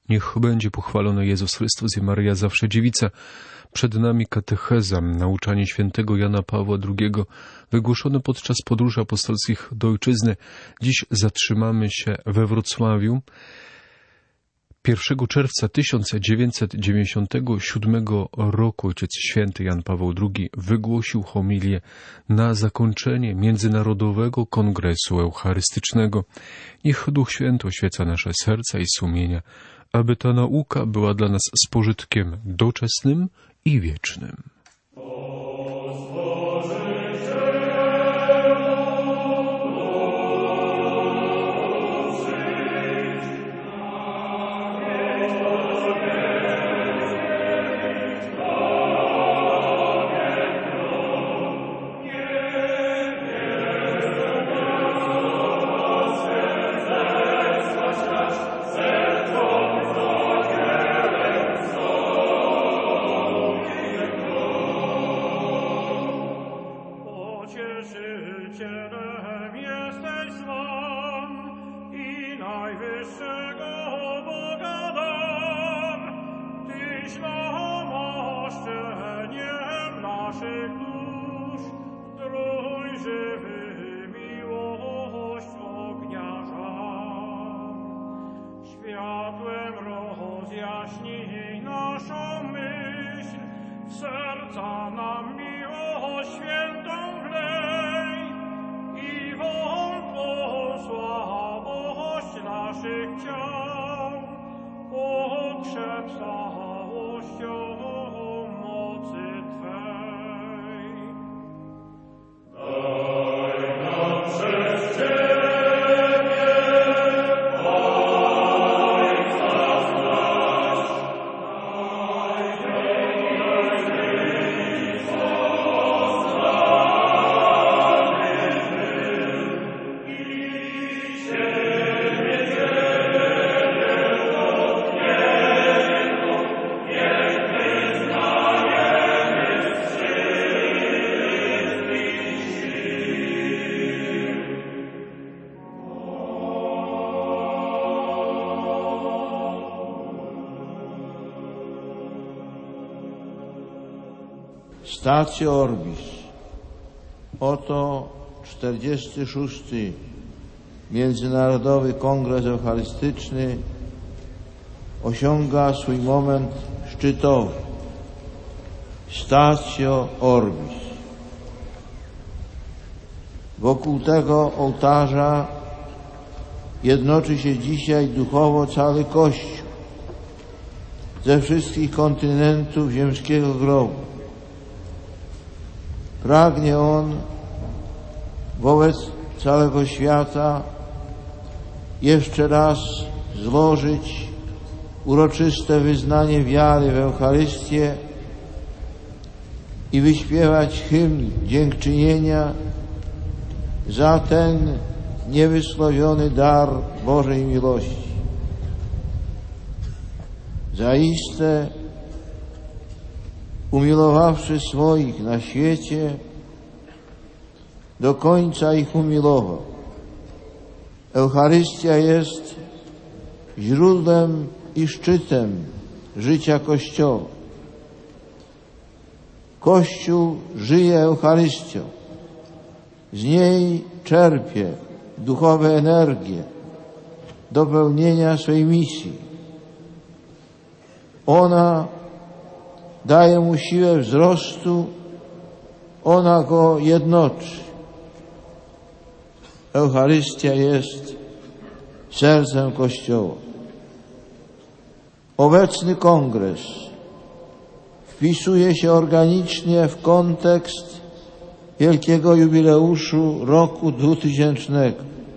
Niech będzie pochwalony Jezus Chrystus i Maryja zawsze dziewica. Przed nami katecheza, nauczanie świętego Jana Pawła II, wygłoszone podczas podróży apostolskich do ojczyzny. Dziś zatrzymamy się we Wrocławiu. 1 czerwca 1997 roku Ojciec Święty Jan Paweł II wygłosił homilię na zakończenie Międzynarodowego Kongresu Eucharystycznego. Niech Duch Święty oświeca nasze serca i sumienia, aby ta nauka była dla nas z pożytkiem doczesnym i wiecznym. Stacjo Orbis. Oto 46. Międzynarodowy Kongres Eucharystyczny osiąga swój moment szczytowy. Stacjo Orbis. Wokół tego ołtarza jednoczy się dzisiaj duchowo cały Kościół ze wszystkich kontynentów ziemskiego globu. Pragnie on wobec całego świata jeszcze raz złożyć uroczyste wyznanie wiary w Eucharystię i wyśpiewać hymn dziękczynienia za ten niewysłowiony dar Bożej miłości. Zaiste umilowawszy swoich na świecie, do końca ich umilował. Eucharystia jest źródłem i szczytem życia Kościoła. Kościół żyje Eucharystią. Z niej czerpie duchowe energie do pełnienia swej misji. Ona daje mu siłę wzrostu, ona go jednoczy. Eucharystia jest sercem Kościoła. Obecny kongres wpisuje się organicznie w kontekst wielkiego jubileuszu roku 2000.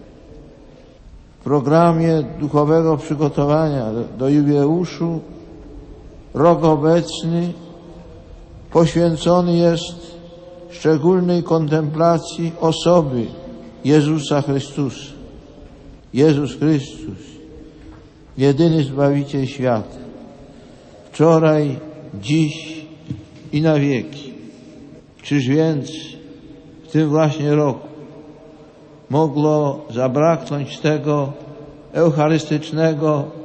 W programie duchowego przygotowania do jubileuszu rok obecny poświęcony jest szczególnej kontemplacji osoby Jezusa Chrystusa. Jezus Chrystus, jedyny Zbawiciel świata, wczoraj, dziś i na wieki. Czyż więc w tym właśnie roku mogło zabraknąć tego eucharystycznego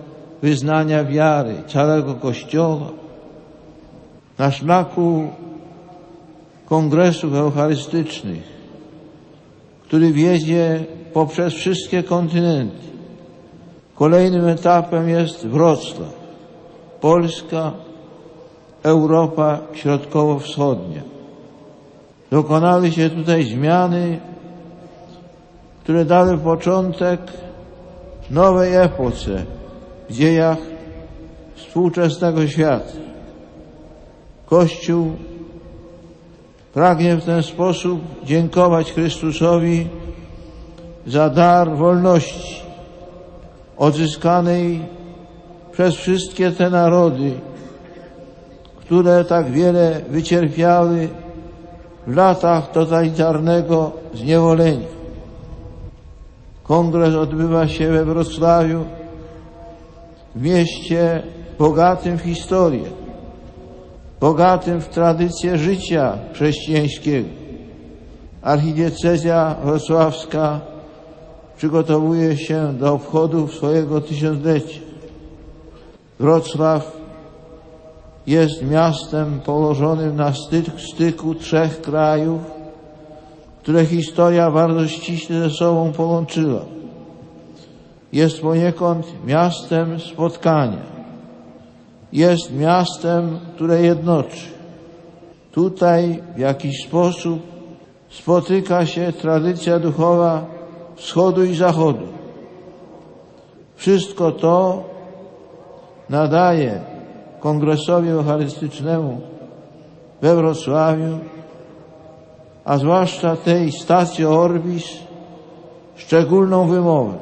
wyznania wiary całego Kościoła, na szlaku kongresów eucharystycznych, który wiedzie poprzez wszystkie kontynenty. Kolejnym etapem jest Wrocław, Polska, Europa Środkowo-Wschodnia. Dokonały się tutaj zmiany, które dały początek nowej epoce w dziejach współczesnego świata. Kościół pragnie w ten sposób dziękować Chrystusowi za dar wolności odzyskanej przez wszystkie te narody, które tak wiele wycierpiały w latach totalitarnego zniewolenia. Kongres odbywa się we Wrocławiu, w mieście bogatym w historię, bogatym w tradycję życia chrześcijańskiego. Archidiecezja wrocławska przygotowuje się do obchodów swojego tysiąclecia. Wrocław jest miastem położonym na styku trzech krajów, które historia bardzo ściśle ze sobą połączyła. Jest poniekąd miastem spotkania. Jest miastem, które jednoczy. Tutaj w jakiś sposób spotyka się tradycja duchowa wschodu i zachodu. Wszystko to nadaje Kongresowi Eucharystycznemu we Wrocławiu, a zwłaszcza tej stacji Orbis, szczególną wymowę.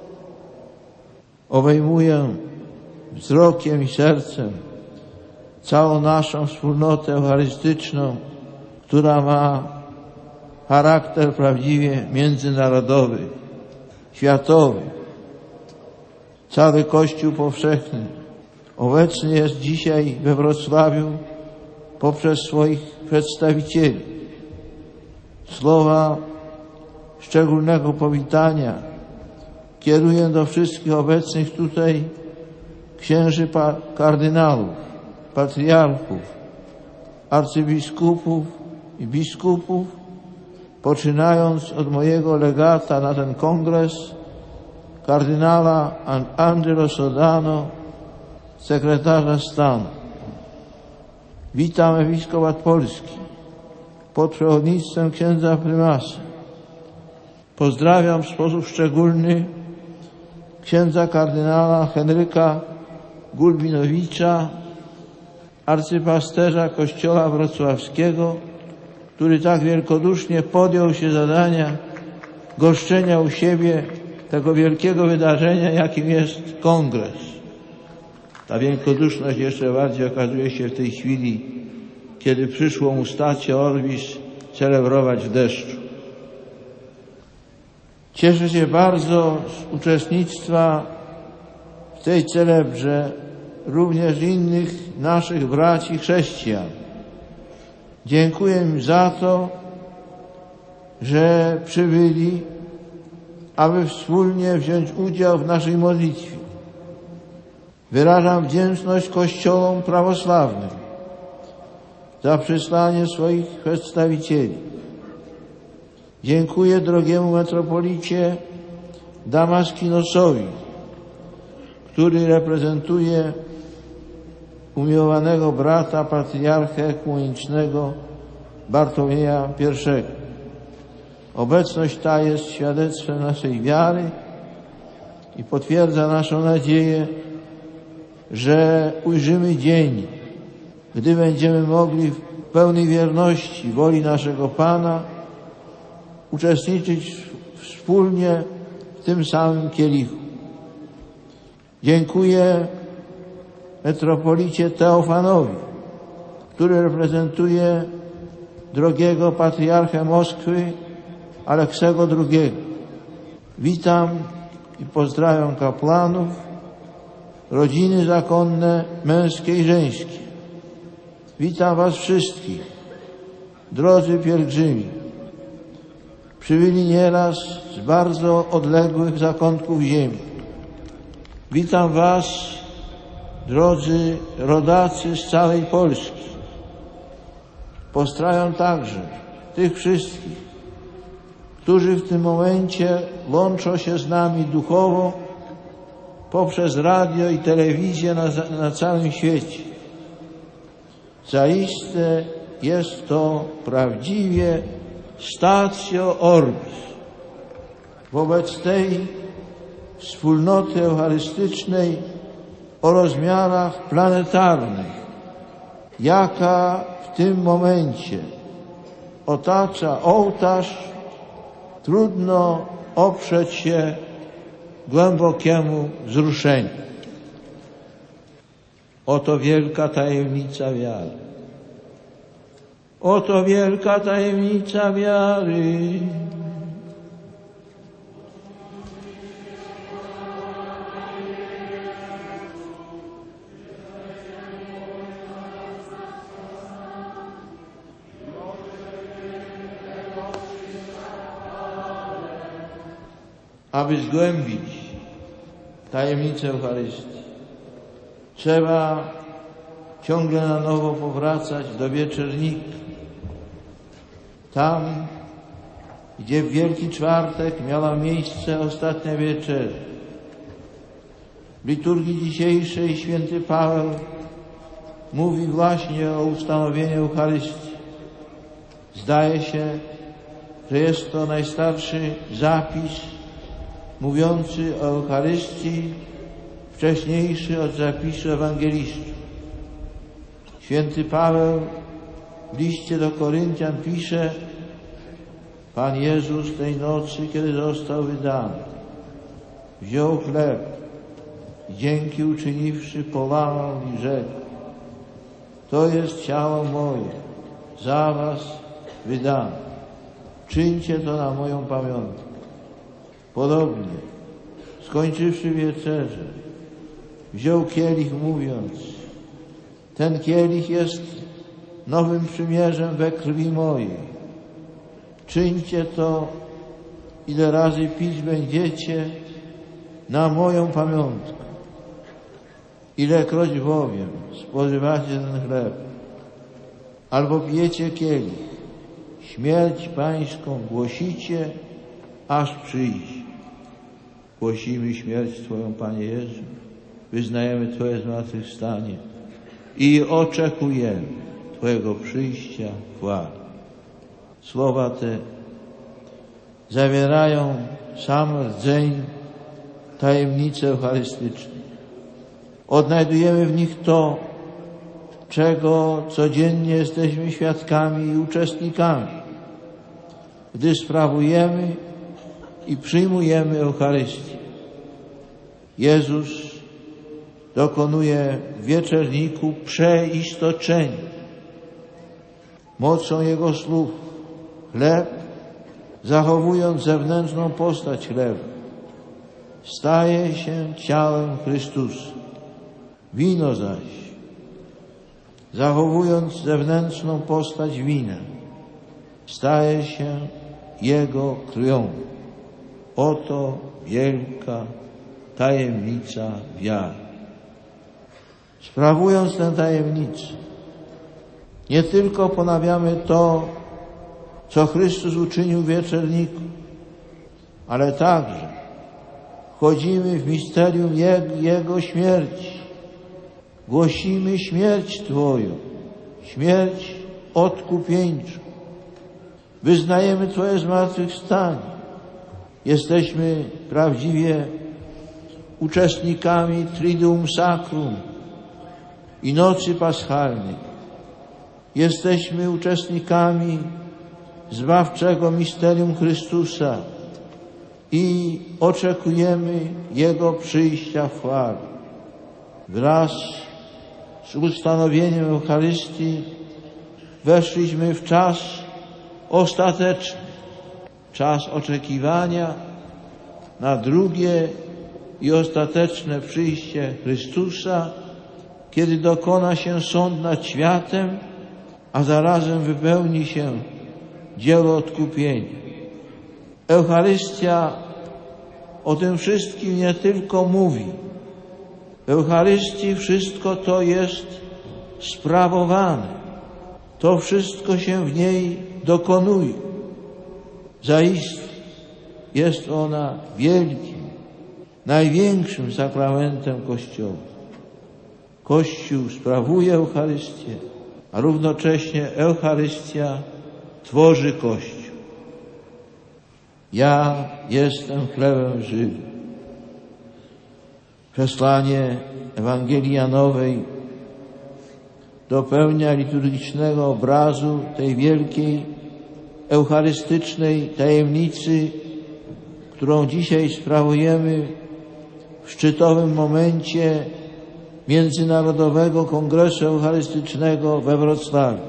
Obejmuję wzrokiem i sercem całą naszą wspólnotę eucharystyczną, która ma charakter prawdziwie międzynarodowy, światowy. Cały Kościół powszechny obecny jest dzisiaj we Wrocławiu poprzez swoich przedstawicieli. Słowa szczególnego powitania kieruję do wszystkich obecnych tutaj księży kardynałów, patriarchów, arcybiskupów i biskupów, poczynając od mojego legata na ten kongres, kardynała Angelo Sodano, sekretarza stanu. Witam episkopat Polski pod przewodnictwem księdza prymasa. Pozdrawiam w sposób szczególny księdza kardynała Henryka Gulbinowicza, arcypasterza Kościoła Wrocławskiego, który tak wielkodusznie podjął się zadania goszczenia u siebie tego wielkiego wydarzenia, jakim jest kongres. Ta wielkoduszność jeszcze bardziej okazuje się w tej chwili, kiedy przyszło mu stację Orbis celebrować w deszczu. Cieszę się bardzo z uczestnictwa w tej celebrze również innych naszych braci chrześcijan. Dziękuję im za to, że przybyli, aby wspólnie wziąć udział w naszej modlitwie. Wyrażam wdzięczność Kościołom prawosławnym za przysłanie swoich przedstawicieli. Dziękuję drogiemu metropolicie Damaskinosowi, który reprezentuje umiłowanego brata patriarchę ekumenicznego Bartłomieja I. Obecność ta jest świadectwem naszej wiary i potwierdza naszą nadzieję, że ujrzymy dzień, gdy będziemy mogli w pełnej wierności woli naszego Pana uczestniczyć wspólnie w tym samym kielichu. Dziękuję metropolicie Teofanowi, który reprezentuje drogiego patriarchę Moskwy Aleksego II. Witam i pozdrawiam kapłanów, rodziny zakonne, męskie i żeńskie. Witam was wszystkich, drodzy pielgrzymi. Przybyli nieraz z bardzo odległych zakątków ziemi. Witam was drodzy rodacy z całej Polski, pozdrawiam także tych wszystkich, którzy w tym momencie łączą się z nami duchowo poprzez radio i telewizję na całym świecie. Zaiste jest to prawdziwie statio orbis. Wobec tej wspólnoty eucharystycznej o rozmiarach planetarnych, jaka w tym momencie otacza ołtarz, trudno oprzeć się głębokiemu wzruszeniu. Oto wielka tajemnica wiary. Oto wielka tajemnica wiary. Aby zgłębić tajemnicę Eucharystii, trzeba ciągle na nowo powracać do wieczernika. Tam, gdzie w Wielki Czwartek miała miejsce ostatnia wieczerza. W liturgii dzisiejszej święty Paweł mówi właśnie o ustanowieniu Eucharystii. Zdaje się, że jest to najstarszy zapis mówiący o Eucharystii, wcześniejszy od zapisu ewangelistów. Święty Paweł w liście do Koryntian pisze: Pan Jezus tej nocy, kiedy został wydany, wziął chleb, dzięki uczyniwszy, połamał i rzekł: to jest ciało moje, za was wydane. Czyńcie to na moją pamiątkę. Podobnie, skończywszy wieczerzę, wziął kielich, mówiąc: ten kielich jest nowym przymierzem we krwi mojej. Czyńcie to, ile razy pić będziecie, na moją pamiątkę. Ilekroć bowiem spożywacie ten chleb, albo pijecie kielich, śmierć pańską głosicie, aż przyjdzie. Głosimy śmierć Twoją, Panie Jezu, wyznajemy Twoje zmartwychwstanie i oczekujemy Twojego przyjścia w chwale. Słowa te zawierają sam rdzeń tajemnicy eucharystycznej. Odnajdujemy w nich to, czego codziennie jesteśmy świadkami i uczestnikami, gdy sprawujemy i przyjmujemy Eucharystię. Jezus dokonuje w wieczerniku przeistoczenia. Mocą Jego słów chleb, zachowując zewnętrzną postać chleba, staje się ciałem Chrystusa. Wino zaś, zachowując zewnętrzną postać wina, staje się Jego krwią. Oto wielka tajemnica wiary. Sprawując tę tajemnicę, nie tylko ponawiamy to, co Chrystus uczynił w wieczerniku, ale także wchodzimy w misterium Jego śmierci. Głosimy śmierć Twoją, śmierć odkupieńczą. Wyznajemy Twoje zmartwychwstanie. Jesteśmy prawdziwie uczestnikami Triduum Sacrum i Nocy Paschalnej. Jesteśmy uczestnikami zbawczego misterium Chrystusa i oczekujemy Jego przyjścia w chwale. Wraz z ustanowieniem Eucharystii weszliśmy w czas ostateczny, czas oczekiwania na drugie i ostateczne przyjście Chrystusa, kiedy dokona się sąd nad światem, a zarazem wypełni się dzieło odkupienia. Eucharystia o tym wszystkim nie tylko mówi, W Eucharystii wszystko to jest sprawowane. To wszystko się w niej dokonuje. Zaiste jest ona wielkim, największym sakramentem Kościoła. Kościół sprawuje Eucharystię, a równocześnie Eucharystia tworzy Kościół. Ja jestem chlebem żywym. Przesłanie Ewangelii Janowej dopełnia liturgicznego obrazu tej wielkiej eucharystycznej tajemnicy, którą dzisiaj sprawujemy w szczytowym momencie Międzynarodowego Kongresu Eucharystycznego we Wrocławiu.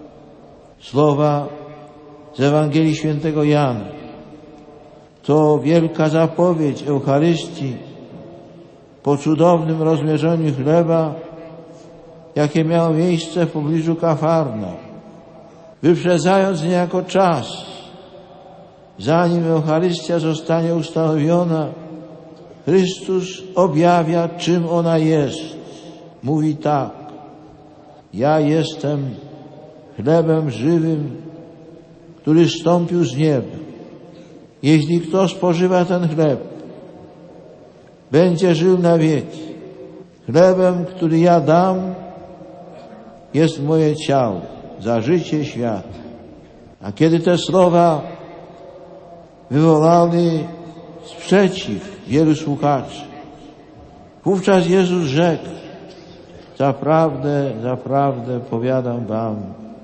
Słowa z Ewangelii Świętego Jana. To wielka zapowiedź Eucharystii po cudownym rozmierzeniu chleba, jakie miało miejsce w pobliżu Kafarnaum, wyprzedzając niejako czas, zanim Eucharystia zostanie ustanowiona. Chrystus objawia, czym ona jest. Mówi tak: ja jestem chlebem żywym, który zstąpił z nieba. Jeśli kto spożywa ten chleb, będzie żył na wieki. Chlebem, który ja dam, jest moje ciało za życie świata. A kiedy te słowa wywołały sprzeciw wielu słuchaczy, wówczas Jezus rzekł: zaprawdę, zaprawdę powiadam wam,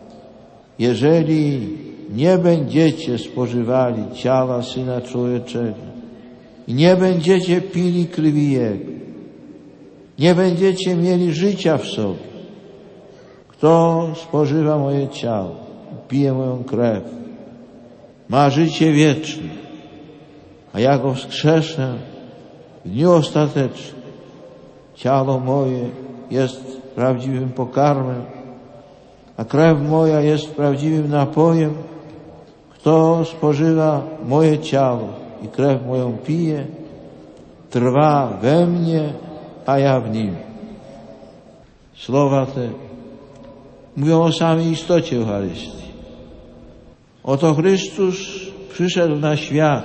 jeżeli nie będziecie spożywali ciała Syna Człowieczego i nie będziecie pili krwi Jego, nie będziecie mieli życia w sobie. Kto spożywa moje ciało, pije moją krew, ma życie wieczne, a ja go wskrzeszę w dniu ostatecznym. Ciało moje jest prawdziwym pokarmem, a krew moja jest prawdziwym napojem. Kto spożywa moje ciało i krew moją pije, trwa we mnie, a ja w nim. Słowa te mówią o samej istocie Eucharystii. Oto Chrystus przyszedł na świat,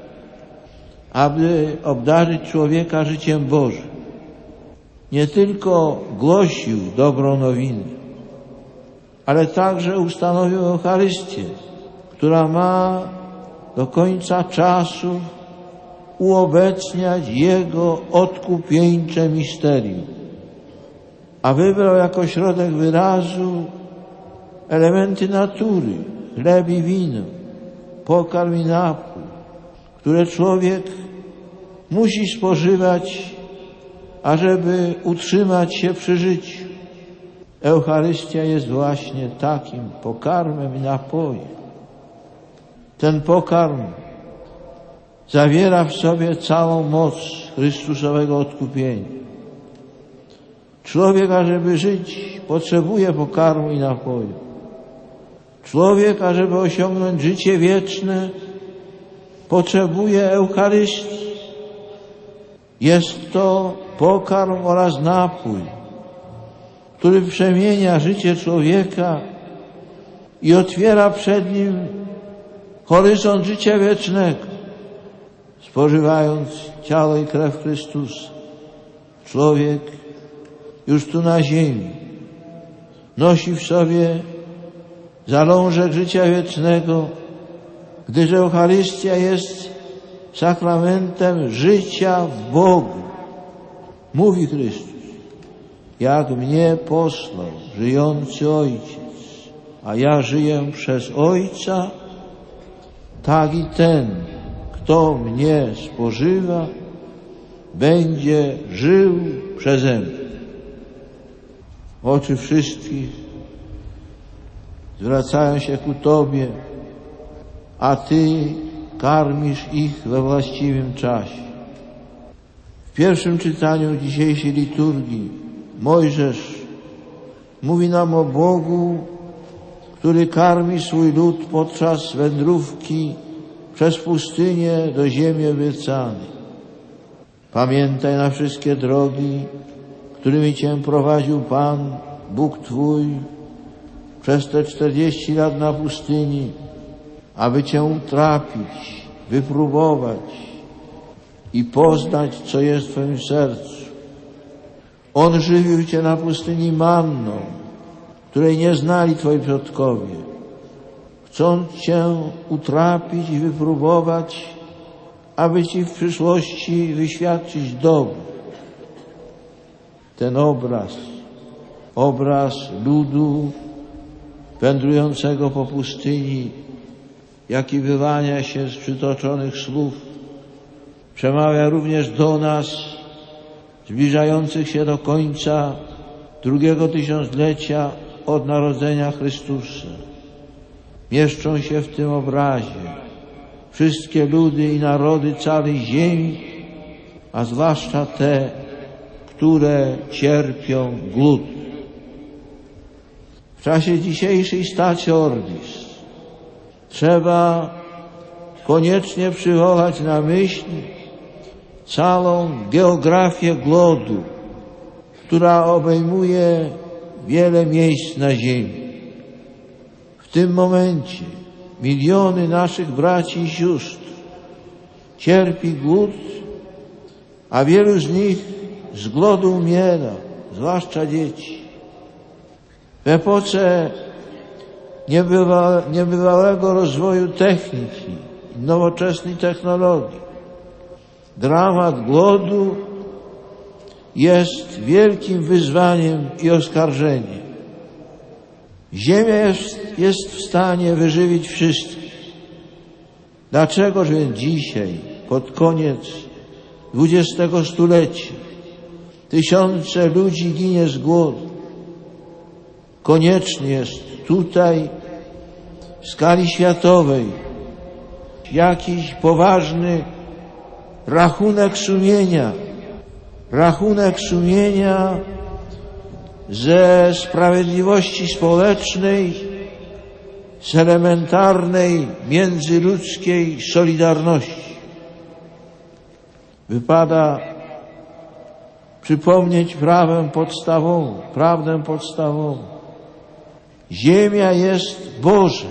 aby obdarzyć człowieka życiem Bożym. Nie tylko głosił dobrą nowinę, ale także ustanowił Eucharystię, która ma do końca czasu uobecniać Jego odkupieńcze misterium. A wybrał jako środek wyrazu elementy natury, chleb i wino, pokarm i napój, które człowiek musi spożywać, ażeby utrzymać się przy życiu. Eucharystia jest właśnie takim pokarmem i napojem. Ten pokarm zawiera w sobie całą moc Chrystusowego odkupienia. Człowiek, ażeby żyć, potrzebuje pokarmu i napoju. Człowiek, ażeby osiągnąć życie wieczne, potrzebuje Eucharystii. Jest to pokarm oraz napój, który przemienia życie człowieka i otwiera przed nim horyzont życia wiecznego. Spożywając ciało i krew Chrystusa, człowiek już tu na ziemi nosi w sobie zalążek życia wiecznego, gdyż Eucharystia jest sakramentem życia w Bogu. Mówi Chrystus: jak mnie posłał żyjący Ojciec, a ja żyję przez Ojca, tak i ten, kto mnie spożywa, będzie żył przeze mnie. Oczy wszystkich zwracają się ku Tobie, a Ty karmisz ich we właściwym czasie. W pierwszym czytaniu dzisiejszej liturgii Mojżesz mówi nam o Bogu, który karmi swój lud podczas wędrówki przez pustynię do ziemi obiecanej. Pamiętaj na wszystkie drogi, którymi Cię prowadził Pan, Bóg Twój, przez te 40 lat na pustyni, aby Cię utrapić, wypróbować i poznać, co jest w Twoim sercu. On żywił Cię na pustyni manną, której nie znali Twoi przodkowie, chcąc Cię utrapić i wypróbować, aby Ci w przyszłości wyświadczyć dobro. Ten obraz ludu wędrującego po pustyni, jaki wyłania się z przytoczonych słów, przemawia również do nas, zbliżających się do końca drugiego tysiąclecia od narodzenia Chrystusa. Mieszczą się w tym obrazie wszystkie ludy i narody całej ziemi, a zwłaszcza te, które cierpią głód. W czasie dzisiejszej Statio Ortis trzeba koniecznie przywołać na myśl całą geografię głodu, która obejmuje wiele miejsc na ziemi. W tym momencie miliony naszych braci i sióstr cierpi głód, a wielu z nich z głodu umiera, zwłaszcza dzieci. W epoce niebywałego rozwoju techniki i nowoczesnej technologii dramat głodu jest wielkim wyzwaniem i oskarżeniem. Ziemia jest w stanie wyżywić wszystkich. Dlaczegoż więc dzisiaj, pod koniec XX stulecia, tysiące ludzi ginie z głodu? Konieczny jest tutaj w skali światowej jakiś poważny rachunek sumienia ze sprawiedliwości społecznej, z elementarnej międzyludzkiej solidarności. Wypada przypomnieć prawdę podstawową. Ziemia jest Boża,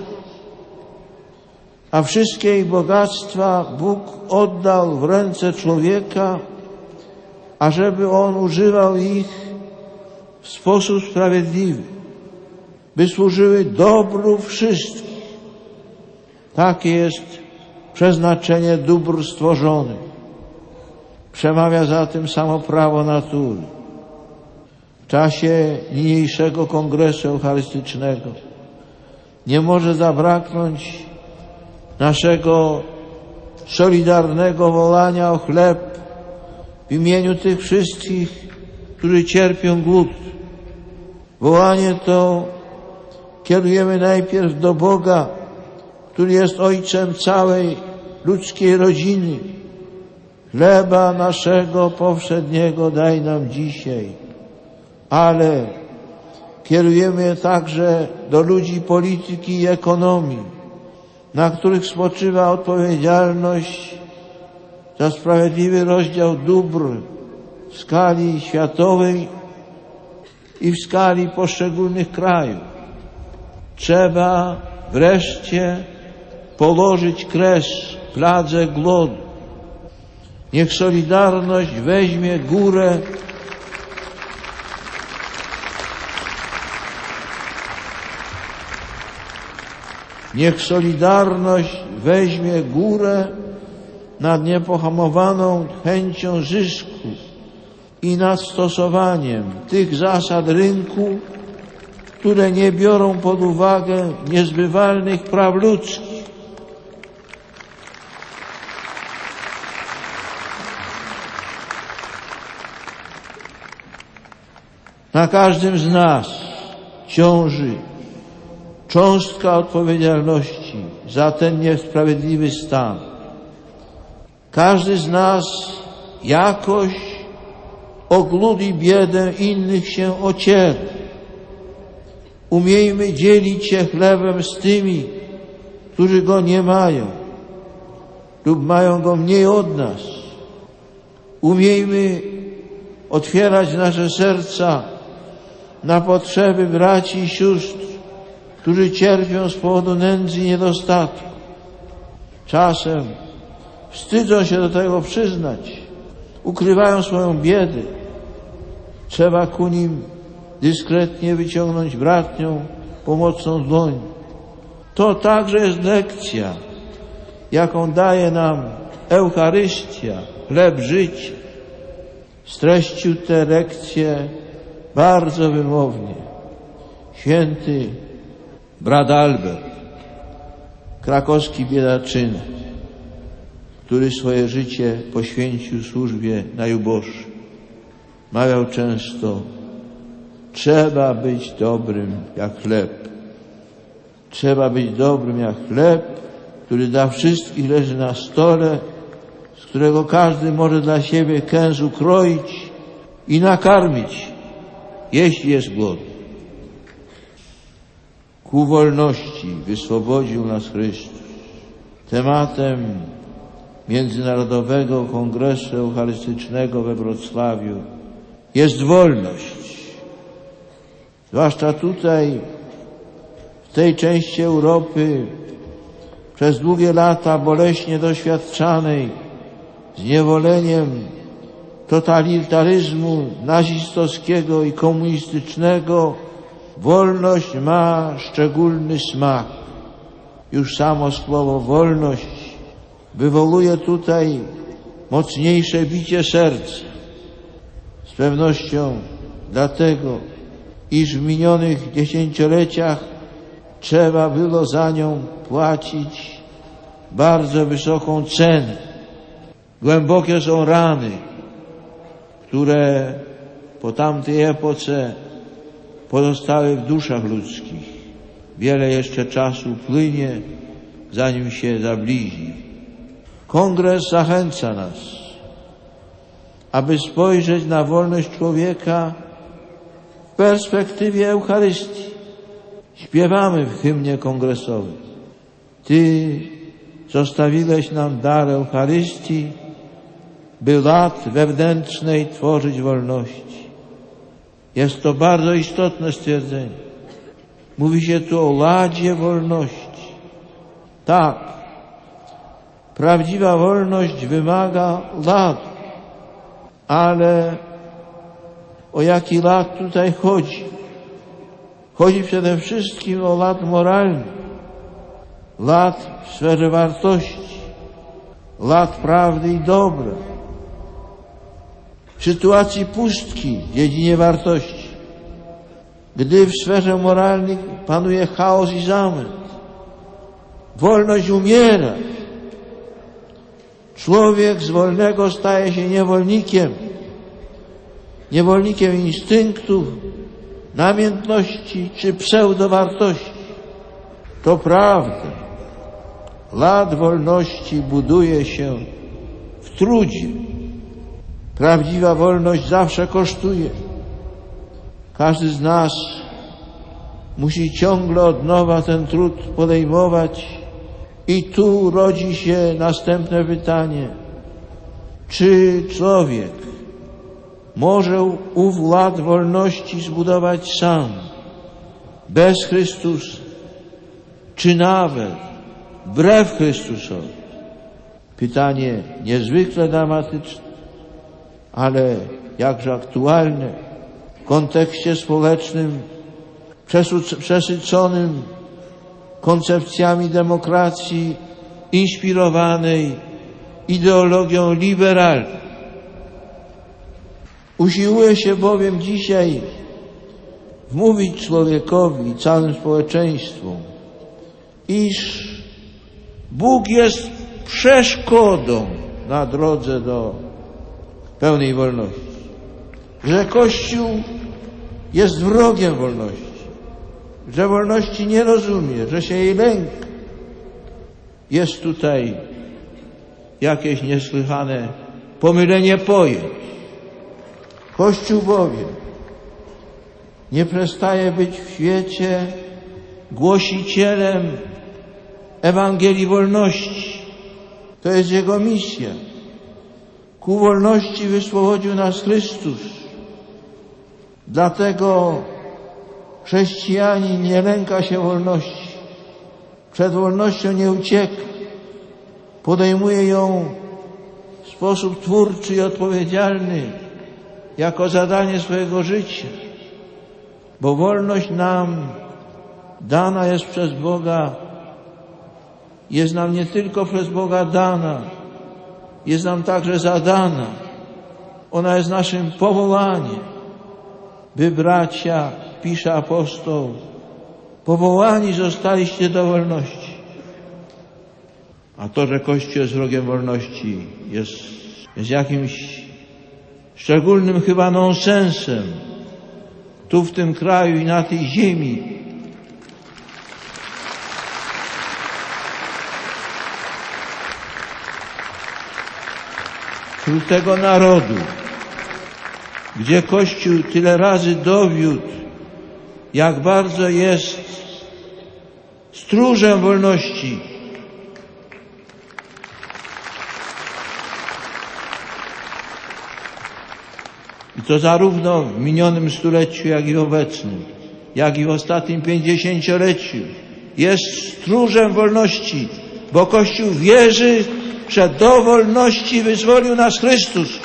a wszystkie jej bogactwa Bóg oddał w ręce człowieka, ażeby on używał ich w sposób sprawiedliwy, by służyły dobru wszystkich. Takie jest przeznaczenie dóbr stworzonych. Przemawia za tym samo prawo natury. W czasie niniejszego Kongresu Eucharystycznego nie może zabraknąć naszego solidarnego wołania o chleb w imieniu tych wszystkich, którzy cierpią głód. Wołanie to kierujemy najpierw do Boga, który jest Ojcem całej ludzkiej rodziny. Chleba naszego powszedniego daj nam dzisiaj. Ale kierujemy je także do ludzi polityki i ekonomii, na których spoczywa odpowiedzialność za sprawiedliwy rozdział dóbr w skali światowej i w skali poszczególnych krajów. Trzeba wreszcie położyć kres pladze głodu. Niech solidarność weźmie górę nad niepohamowaną chęcią zysku i nad stosowaniem tych zasad rynku, które nie biorą pod uwagę niezbywalnych praw ludzkich. Na każdym z nas ciąży cząstka odpowiedzialności za ten niesprawiedliwy stan. Każdy z nas jakoś o głód i biedę innych się ociera. Umiejmy dzielić się chlebem z tymi, którzy go nie mają lub mają go mniej od nas. Umiejmy otwierać nasze serca na potrzeby braci i sióstr, którzy cierpią z powodu nędzy i niedostatku. Czasem wstydzą się do tego przyznać, ukrywają swoją biedę. Trzeba ku nim dyskretnie wyciągnąć bratnią, pomocną dłoń. To także jest lekcja, jaką daje nam Eucharystia, chleb życia. Streścił tę lekcję bardzo wymownie święty brat Albert, krakowski biedaczyna, który swoje życie poświęcił służbie najuboższym. Mawiał często: trzeba być dobrym jak chleb. Trzeba być dobrym jak chleb, który dla wszystkich leży na stole, z którego każdy może dla siebie kęs ukroić i nakarmić, jeśli jest głodny. Ku wolności wyswobodził nas Chrystus. Tematem Międzynarodowego Kongresu Eucharystycznego we Wrocławiu jest wolność. Zwłaszcza tutaj, w tej części Europy, przez długie lata boleśnie doświadczanej zniewoleniem totalitaryzmu nazistowskiego i komunistycznego, wolność ma szczególny smak. Już samo słowo wolność wywołuje tutaj mocniejsze bicie serca. Z pewnością dlatego, iż w minionych dziesięcioleciach trzeba było za nią płacić bardzo wysoką cenę. Głębokie są rany, które po tamtej epoce pozostały w duszach ludzkich. Wiele jeszcze czasu płynie, zanim się zabliźni. Kongres zachęca nas, aby spojrzeć na wolność człowieka w perspektywie Eucharystii. Śpiewamy w hymnie kongresowym: Ty zostawiłeś nam dar Eucharystii, by lat wewnętrznej tworzyć wolności. Jest to bardzo istotne stwierdzenie. Mówi się tu o ładzie wolności. Tak, prawdziwa wolność wymaga ładu. Ale o jaki ład tutaj chodzi? Chodzi przede wszystkim o ład moralny, ład w sferze wartości, ład prawdy i dobra. W sytuacji pustki w dziedzinie wartości, gdy w sferze moralnej panuje chaos i zamęt, wolność umiera. Człowiek z wolnego staje się niewolnikiem instynktów, namiętności czy pseudowartości. To prawda. Ład wolności buduje się w trudzie. Prawdziwa wolność zawsze kosztuje. Każdy z nas musi ciągle od nowa ten trud podejmować. I tu rodzi się następne pytanie. Czy człowiek może ów ład wolności zbudować sam, bez Chrystusa, czy nawet wbrew Chrystusowi? Pytanie niezwykle dramatyczne, ale jakże aktualne w kontekście społecznym przesyconym koncepcjami demokracji inspirowanej ideologią liberalną. Usiłuje się bowiem dzisiaj wmówić człowiekowi i całym społeczeństwu, iż Bóg jest przeszkodą na drodze do pełnej wolności, że Kościół jest wrogiem wolności, że wolności nie rozumie, że się jej lęka. Jest tutaj jakieś niesłychane pomylenie pojęć. Kościół bowiem nie przestaje być w świecie głosicielem Ewangelii wolności. To jest jego misja. Ku wolności wyswobodził nas Chrystus. Dlatego chrześcijanin nie lęka się wolności. Przed wolnością nie ucieka. Podejmuje ją w sposób twórczy i odpowiedzialny jako zadanie swojego życia. Bo wolność nam dana jest przez Boga, jest nam nie tylko przez Boga dana, jest nam także zadana. Ona jest naszym powołaniem, by bracia, pisze apostoł, powołani zostaliście do wolności. A to, że Kościół jest wrogiem wolności, jest jakimś szczególnym chyba nonsensem tu w tym kraju i na tej ziemi. Wśród tego narodu, gdzie Kościół tyle razy dowiódł, jak bardzo jest stróżem wolności. I to zarówno w minionym stuleciu, jak i obecnym, jak i w ostatnim 50-leciu jest stróżem wolności, bo Kościół wierzy, że do wolności wyzwolił nas Chrystus.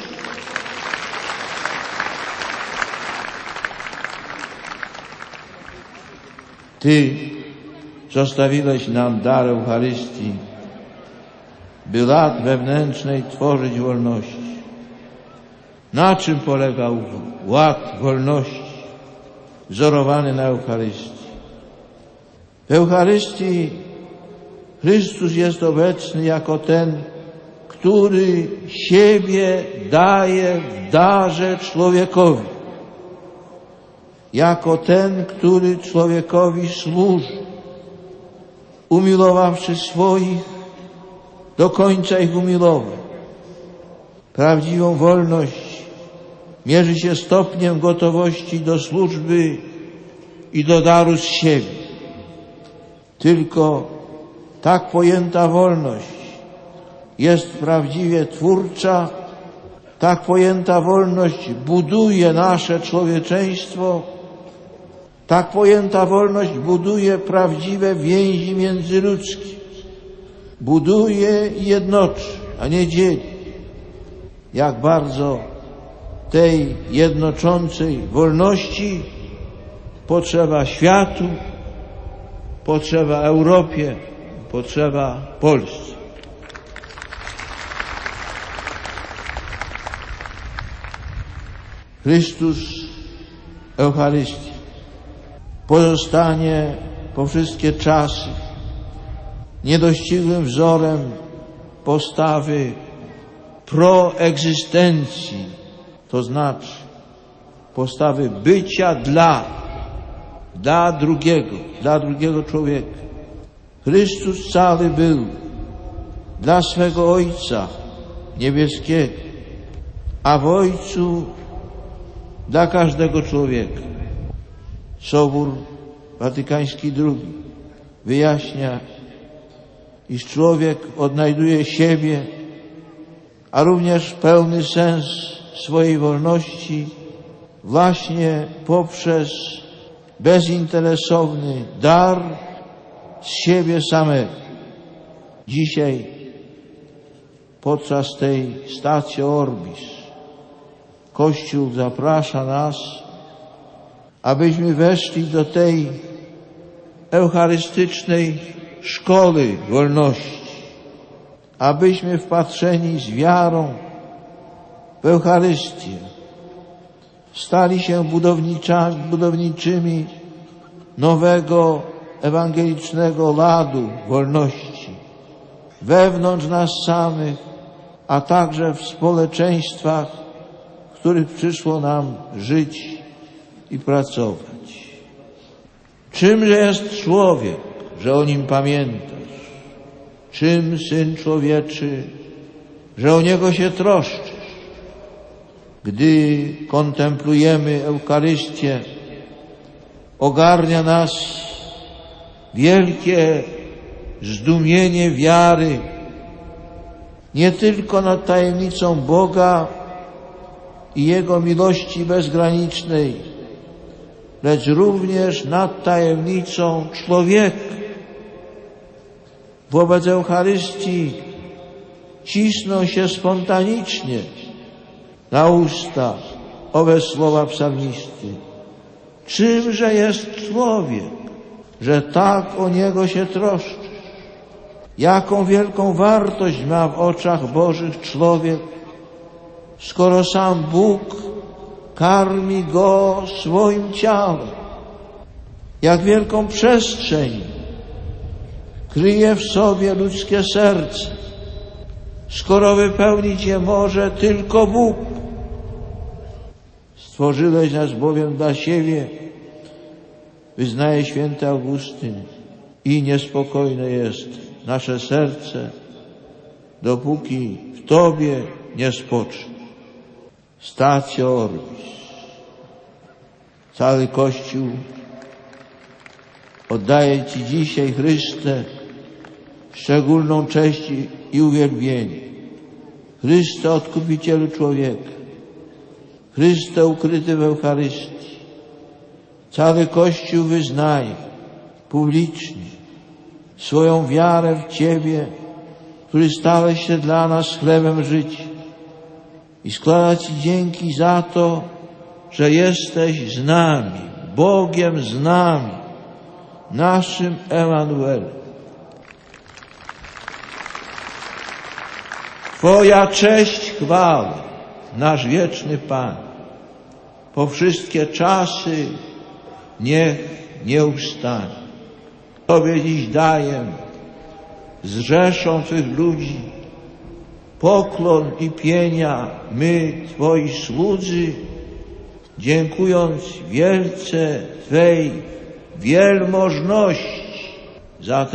Ty zostawiłeś nam dar Eucharystii, by lat wewnętrznej tworzyć wolności. Na czym polegał ład wolności wzorowany na Eucharystii? W Eucharystii Chrystus jest obecny jako ten, który siebie daje w darze człowiekowi. Jako ten, który człowiekowi służy, umiłowawszy swoich, do końca ich umilował. Prawdziwą wolność mierzy się stopniem gotowości do służby i do daru z siebie. Tylko tak pojęta wolność jest prawdziwie twórcza, tak pojęta wolność buduje nasze człowieczeństwo, tak pojęta wolność buduje prawdziwe więzi międzyludzkie. Buduje i jednoczy, a nie dzieli. Jak bardzo tej jednoczącej wolności potrzeba światu, potrzeba Europie, potrzeba Polsce. Chrystus Eucharystii pozostanie po wszystkie czasy niedościgłym wzorem postawy proegzystencji, to znaczy postawy bycia dla drugiego człowieka. Chrystus cały był dla swego Ojca Niebieskiego, a w Ojcu dla każdego człowieka. Sobór Watykański II wyjaśnia, iż człowiek odnajduje siebie, a również pełny sens swojej wolności właśnie poprzez bezinteresowny dar z siebie samego. Dzisiaj podczas tej Statio Orbis Kościół zaprasza nas, abyśmy weszli do tej eucharystycznej szkoły wolności, abyśmy wpatrzeni z wiarą w Eucharystię stali się budowniczymi nowego ewangelicznego ładu wolności wewnątrz nas samych, a także w społeczeństwach, w których przyszło nam żyć i pracować. Czymże jest człowiek, że o nim pamiętasz? Czym Syn Człowieczy, że o niego się troszczysz? Gdy kontemplujemy Eucharystię, ogarnia nas wielkie zdumienie wiary, nie tylko nad tajemnicą Boga i Jego miłości bezgranicznej, lecz również nad tajemnicą człowieka. Wobec Eucharystii cisną się spontanicznie na usta owe słowa psalmisty. Czymże jest człowiek, że tak o niego się troszczy? Jaką wielką wartość ma w oczach Bożych człowiek, skoro sam Bóg karmi go swoim ciałem? Jak wielką przestrzeń kryje w sobie ludzkie serce, skoro wypełnić je może tylko Bóg. Stworzyłeś nas bowiem dla siebie, wyznaje święty Augustyn, i niespokojne jest nasze serce, dopóki w Tobie nie spocznie. Statio Orbis. Cały Kościół oddaje Ci dzisiaj, Chryste, szczególną cześć i uwielbienie. Chryste, Odkupicielu człowieka, Chryste ukryty w Eucharystii. Cały Kościół wyznaje publicznie swoją wiarę w Ciebie, który stałeś się dla nas chlebem życia, i składa Ci dzięki za to, że jesteś z nami, Bogiem z nami, naszym Emanuelem. Twoja cześć, chwała, nasz wieczny Pan, po wszystkie czasy niech nie ustanie. Tobie dziś daję z rzeszą Twych ludzi poklon i pienia my, Twoi słudzy, dziękując wielce Twej wielmożności za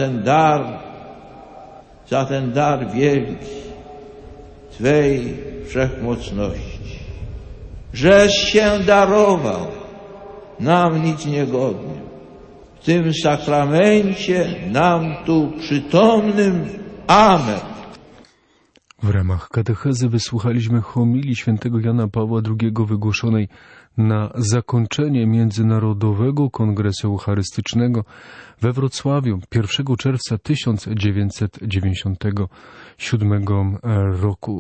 ten dar wielki Twej wszechmocności. Żeś się darował nam nic niegodnym, w tym sakramencie nam tu przytomnym. Amen. W ramach katechezy wysłuchaliśmy homilii świętego Jana Pawła II wygłoszonej na zakończenie Międzynarodowego Kongresu Eucharystycznego we Wrocławiu 1 czerwca 1997 roku.